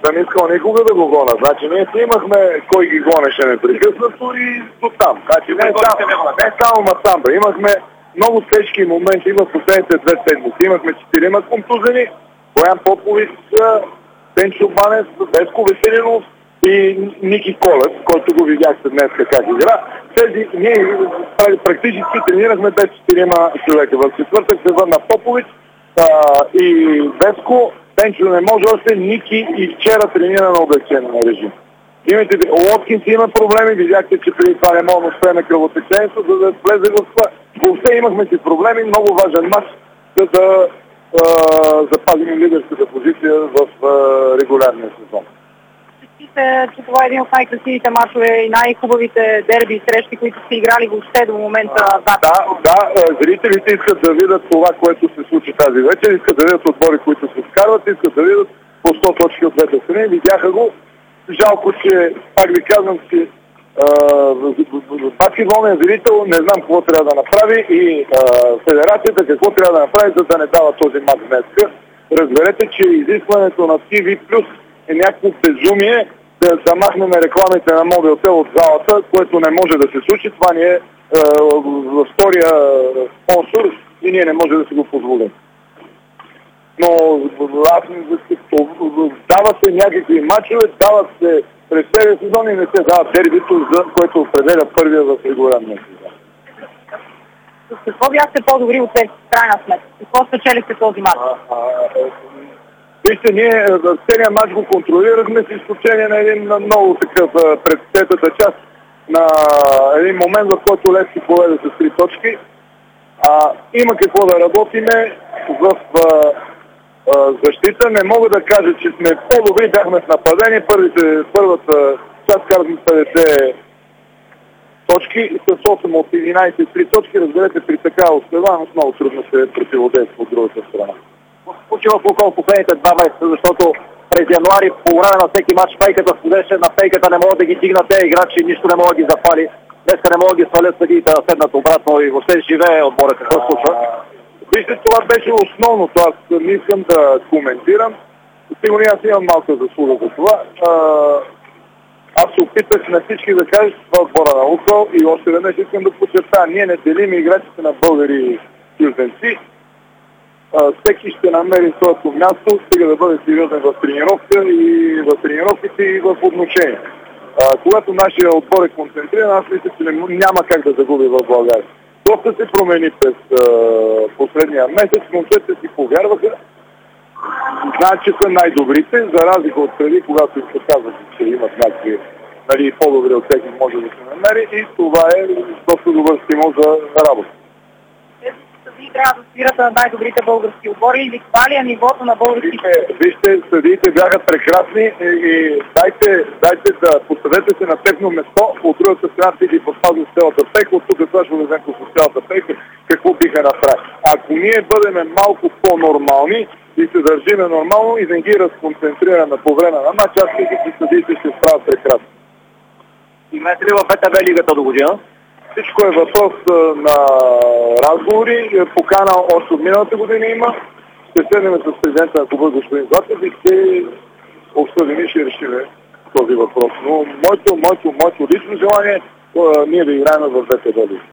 съм искал никога да го гоня. Значи ние си имахме кой ги гонеше непрекъснато и до там. Значи не само Масамбра. Имахме много тежки моменти в последните 2 седмици. Имахме 4 контузени, Боян Попович, Пенчо Банев, Веско Веселинов и Ники Колев, който го видяхте днес как игра. Ние практически тренирахме без 4 човека. В четвъртък се върна Попович и Веско. Пенчо не може още, Ники и вчера тренира на облекчен режим. Лоткинс има проблеми, видяхте, че преди това не мога да успеем кръвотечението, за да влезе в това. Въобще имахме си проблеми, много важен матч, за да запазим лидерската позиция в регулярния сезон. Считате, че това е един от най-красивите матчове и най-хубавите дерби и срещи, които сте играли въобще до момента? Да, зрителите искат да видят това, което се случи тази вечер, искат да видят отбори, които се скарват, искат да видят по 100 точки от двете страни. Видяха го. Жалко, че, пак ви казвам, че баскетболният зрител не знам какво трябва да направи и федерацията какво трябва да направи, за да не дава този матч днес. Разберете, че изискването на TV Plus е някакво безумие да замахнем рекламите на Мобилтел от залата, което не може да се случи. Това ни е втория спонсор и ние не може да си го позволим. Но дават се някакви мачове, дават се през целия сезон и не се дават дербито, за което определя първия в регулярния сезон. С какво бяхте по-добри от тези, крайна сметка? Какво спечелихте този мач? Вижте, ние целият мач го контролирахме с изключение на един много такъв пред третата част на един момент, в който Левски поведе с 3 точки. Има какво да работиме в защита. Не мога да кажа, че сме по-добри, бяхме в нападение. Първата част карахме 50 точки с 8 от 11 3 точки. Разберете, при такава успеваемост много трудно се противодейства от другата страна. Случи в Лукол в последните 2 месеца, защото през януари по време на всеки матч фейката ходеше, на фейката не могат да ги дигнат те играчи, нищо не могат да ги запали. Днеска не могат да ги свалят съдиите да седнат обратно и въобще живее отбора. Какво случва? Вижте, това беше основното. Аз не искам да коментирам. Сигурно аз имам малка заслуга за това. Аз се опитах на всички да кажа, че това отбора на Лукол и още веднъж искам да подчертая. Ние не делим играчите на българи и чужденци. Всеки ще намери своето място, стига да бъде сериозен в тренировка и в тренировките и в отношение. Когато нашия отбор е концентриран, аз мисля, че няма как да загуби в България. Доста се промени през последния месец, момчета си повярваха, знаят, че са най-добрите, за разлика от преди, когато им се казват, че имат някакви по-добри от всеки може да се намери и това е доста добър стимул за работа. Вие трябва да спирате на най-добрите български отбори или това ли е нивото на българските? Вижте, съдиите бяха прекрасни и дайте да поставете се на техно место, от другата страна си ги подпазва с цялата пейка, от тук Сашо Лезенков с цялата пейка, какво биха направили. Ако ние бъдем малко по-нормални и се държиме нормално и не ги разконцентрираме по време на матч, аз мисля, че съдиите ще справят прекрасно. Играете ли в БТБ лигата до година? Всичко е въпрос на разговори. Покана още от миналата година има. Ще седнем с президента на клуба господин Златев и ще обсъдим и ще решим този въпрос. Но моето лично желание е ние да играем в БТБ.